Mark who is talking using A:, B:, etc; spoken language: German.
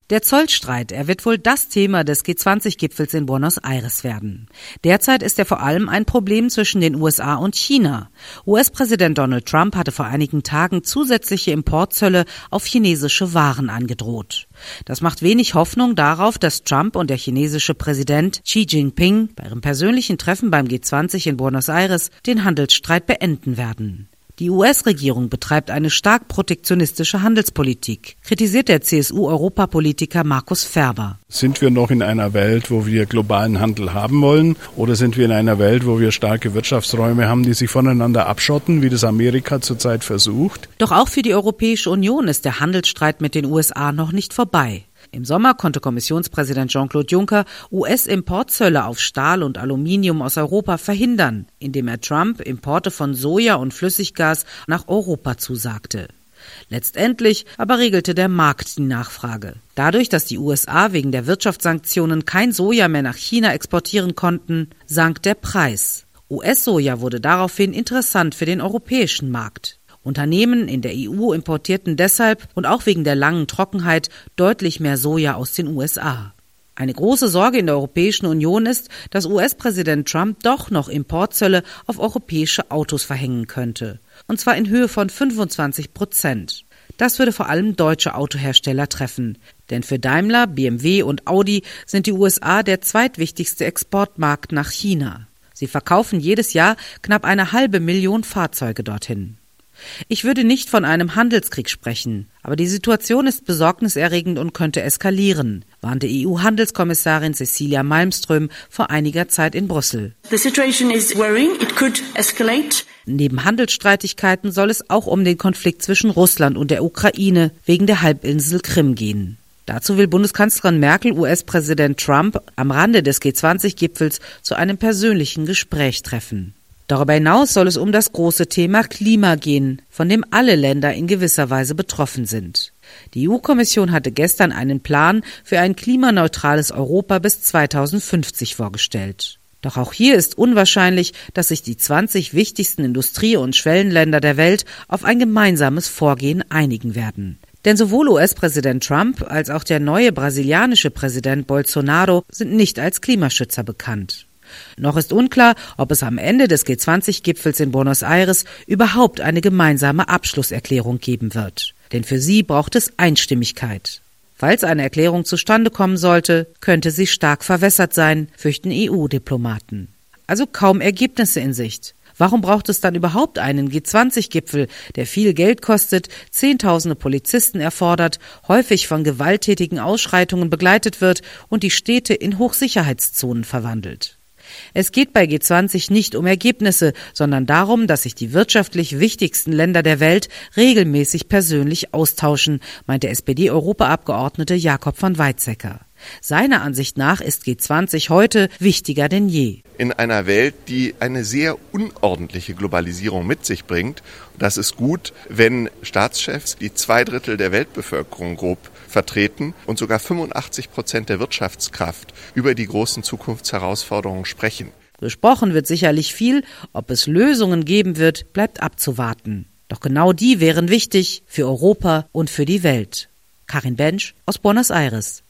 A: Der Zollstreit, er wird wohl das Thema des G20-Gipfels in Buenos Aires werden. Derzeit ist er vor allem ein Problem zwischen den USA und China. US-Präsident Donald Trump hatte vor einigen Tagen zusätzliche Importzölle auf chinesische Waren angedroht. Das macht wenig Hoffnung darauf, dass Trump und der chinesische Präsident Xi Jinping bei ihrem persönlichen Treffen beim G20 in Buenos Aires den Handelsstreit beenden werden. Die US-Regierung betreibt eine stark protektionistische Handelspolitik, kritisiert der CSU-Europapolitiker Markus Ferber.
B: Sind wir noch in einer Welt, wo wir globalen Handel haben wollen? Oder sind wir in einer Welt, wo wir starke Wirtschaftsräume haben, die sich voneinander abschotten, wie das Amerika zurzeit versucht?
A: Doch auch für die Europäische Union ist der Handelsstreit mit den USA noch nicht vorbei. Im Sommer konnte Kommissionspräsident Jean-Claude Juncker US-Importzölle auf Stahl und Aluminium aus Europa verhindern, indem er Trump Importe von Soja und Flüssiggas nach Europa zusagte. Letztendlich aber regelte der Markt die Nachfrage. Dadurch, dass die USA wegen der Wirtschaftssanktionen kein Soja mehr nach China exportieren konnten, sank der Preis. US-Soja wurde daraufhin interessant für den europäischen Markt. Unternehmen in der EU importierten deshalb und auch wegen der langen Trockenheit deutlich mehr Soja aus den USA. Eine große Sorge in der Europäischen Union ist, dass US-Präsident Trump doch noch Importzölle auf europäische Autos verhängen könnte. Und zwar in Höhe von 25%. Das würde vor allem deutsche Autohersteller treffen. Denn für Daimler, BMW und Audi sind die USA der zweitwichtigste Exportmarkt nach China. Sie verkaufen jedes Jahr knapp 500.000 Fahrzeuge dorthin. Ich würde nicht von einem Handelskrieg sprechen, aber die Situation ist besorgniserregend und könnte eskalieren, warnte EU-Handelskommissarin Cecilia Malmström vor einiger Zeit in Brüssel.
C: The situation is worrying. It could escalate.
A: Neben Handelsstreitigkeiten soll es auch um den Konflikt zwischen Russland und der Ukraine wegen der Halbinsel Krim gehen. Dazu will Bundeskanzlerin Merkel US-Präsident Trump am Rande des G20-Gipfels zu einem persönlichen Gespräch treffen. Darüber hinaus soll es um das große Thema Klima gehen, von dem alle Länder in gewisser Weise betroffen sind. Die EU-Kommission hatte gestern einen Plan für ein klimaneutrales Europa bis 2050 vorgestellt. Doch auch hier ist unwahrscheinlich, dass sich die 20 wichtigsten Industrie- und Schwellenländer der Welt auf ein gemeinsames Vorgehen einigen werden. Denn sowohl US-Präsident Trump als auch der neue brasilianische Präsident Bolsonaro sind nicht als Klimaschützer bekannt. Noch ist unklar, ob es am Ende des G20-Gipfels in Buenos Aires überhaupt eine gemeinsame Abschlusserklärung geben wird. Denn für sie braucht es Einstimmigkeit. Falls eine Erklärung zustande kommen sollte, könnte sie stark verwässert sein, fürchten EU-Diplomaten. Also kaum Ergebnisse in Sicht. Warum braucht es dann überhaupt einen G20-Gipfel, der viel Geld kostet, Zehntausende Polizisten erfordert, häufig von gewalttätigen Ausschreitungen begleitet wird und die Städte in Hochsicherheitszonen verwandelt? Es geht bei G20 nicht um Ergebnisse, sondern darum, dass sich die wirtschaftlich wichtigsten Länder der Welt regelmäßig persönlich austauschen, meinte SPD-Europaabgeordnete Jakob von Weizsäcker. Seiner Ansicht nach ist G20 heute wichtiger denn je.
D: In einer Welt, die eine sehr unordentliche Globalisierung mit sich bringt, das ist gut, wenn Staatschefs die 2/3 der Weltbevölkerung grob vertreten und sogar 85% der Wirtschaftskraft über die großen Zukunftsherausforderungen sprechen.
A: Gesprochen wird sicherlich viel, ob es Lösungen geben wird, bleibt abzuwarten. Doch genau die wären wichtig für Europa und für die Welt. Karin Bensch aus Buenos Aires.